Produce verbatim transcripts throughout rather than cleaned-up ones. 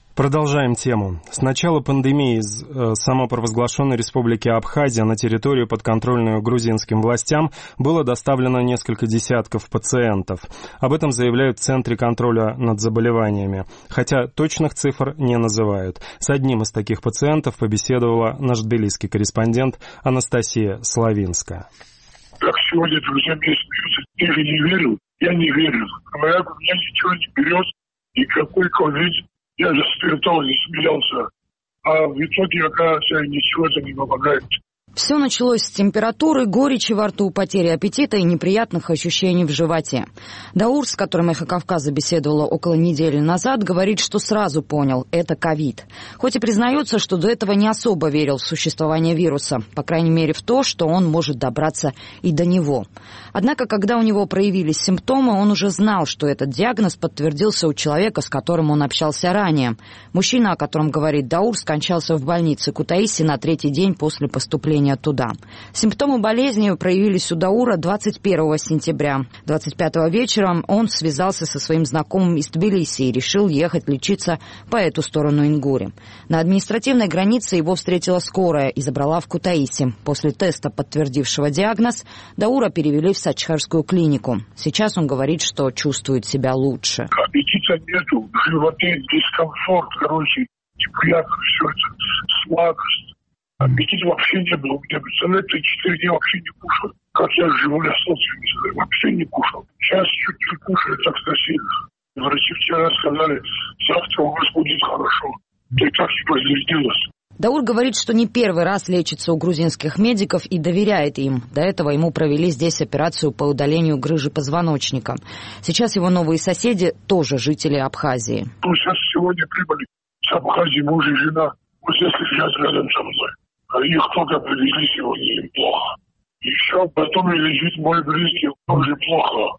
Продолжаем тему. С начала пандемии из э, самопровозглашенной республики Абхазия на территорию, подконтрольную грузинским властям, было доставлено несколько десятков пациентов. Об этом заявляют в Центре контроля над заболеваниями, хотя точных цифр не называют. С одним из таких пациентов побеседовала наш тбилисский корреспондент Анастасия Славинская. Как сегодня друзья мне смеются, ты же не верил? Я не верил. Говорят, у меня ничего не берет, никакой ковид. Я же спиртовал, не смеялся. А в итоге, оказывается, ничего это не помогает. Все началось с температуры, горечи во рту, потери аппетита и неприятных ощущений в животе. Даур, с которым «Эхо Кавказа» беседовала около недели назад, говорит, что сразу понял – это ковид. Хоть и признается, что до этого не особо верил в существование вируса, по крайней мере в то, что он может добраться и до него. Однако, когда у него проявились симптомы, он уже знал, что этот диагноз подтвердился у человека, с которым он общался ранее. Мужчина, о котором говорит Даур, скончался в больнице Кутаиси на третий день после поступления туда. Симптомы болезни проявились у Даура двадцать первого сентября. двадцать пятого вечером он связался со своим знакомым из Тбилиси и решил ехать лечиться по эту сторону Ингури. На административной границе его встретила скорая и забрала в Кутаиси. После теста, подтвердившего диагноз, Даура перевели в Сачхарскую клинику. Сейчас он говорит, что чувствует себя лучше. Аппетита нету, в животе дискомфорт, короче, неприятно все это, слабость. Аппетита вообще не было. У меня, представляете, четыре дня вообще не кушал. Как я живу, я остался, не знаю, вообще не кушал. Сейчас чуть-чуть кушаю, так сильно. Врачи вчера сказали, завтра у вас будет хорошо. Да и так и подтвердилось. Даур говорит, что не первый раз лечится у грузинских медиков и доверяет им. До этого ему провели здесь операцию по удалению грыжи позвоночника. Сейчас его новые соседи тоже жители Абхазии. Ну, сейчас сегодня прибыли с Абхазии муж и жена. Вот здесь лежат рядом со мной. Их только привезли сегодня, им плохо. Еще потом лежит мой близкий, тоже плохо.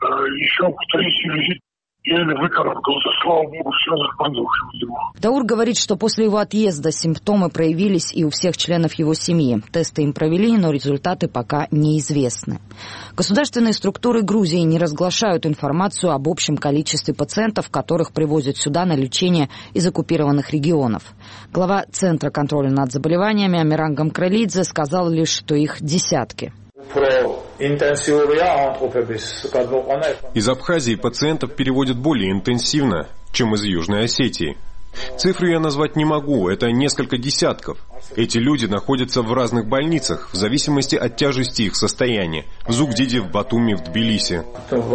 Еще в Кутаиси лежит, еле выкарабкался, слава богу, все нормально у него. Даур говорит, что после его отъезда симптомы проявились и у всех членов его семьи. Тесты им провели, но результаты пока неизвестны. Государственные структуры Грузии не разглашают информацию об общем количестве пациентов, которых привозят сюда на лечение из оккупированных регионов. Глава Центра контроля над заболеваниями Амиран Гамкралидзе сказал лишь, что их десятки. Из Абхазии пациентов переводят более интенсивно, чем из Южной Осетии. Цифры я назвать не могу, это несколько десятков. Эти люди находятся в разных больницах, в зависимости от тяжести их состояния. В Зугдиде, в Батуми, в Тбилиси.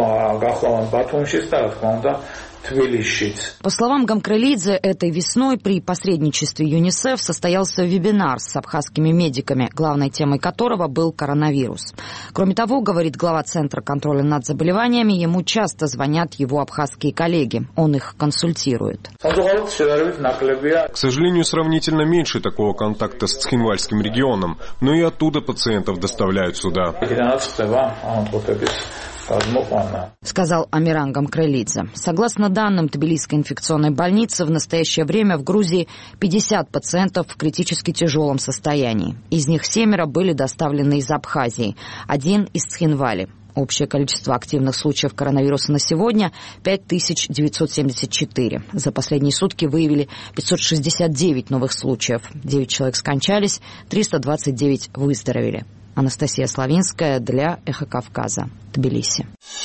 По словам Гамкралидзе, этой весной при посредничестве ЮНИСЕФ состоялся вебинар с абхазскими медиками, главной темой которого был коронавирус. Кроме того, говорит глава Центра контроля над заболеваниями, ему часто звонят его абхазские коллеги. Он их консультирует. К сожалению, сравнительно меньше такого контакта с Цхинвальским регионом, но и оттуда пациентов доставляют сюда. Сказал Амиран Гамкралидзе. Согласно данным Тбилисской инфекционной больницы, в настоящее время в Грузии пятьдесят пациентов в критически тяжелом состоянии. Из них семеро были доставлены из Абхазии, один из Цхинвали. Общее количество активных случаев коронавируса на сегодня – пять тысяч девятьсот семьдесят четыре. За последние сутки выявили пятьсот шестьдесят девять новых случаев. девять человек скончались, триста двадцать девять выздоровели. Анастасия Славинская для «Эхо Кавказа», Тбилиси.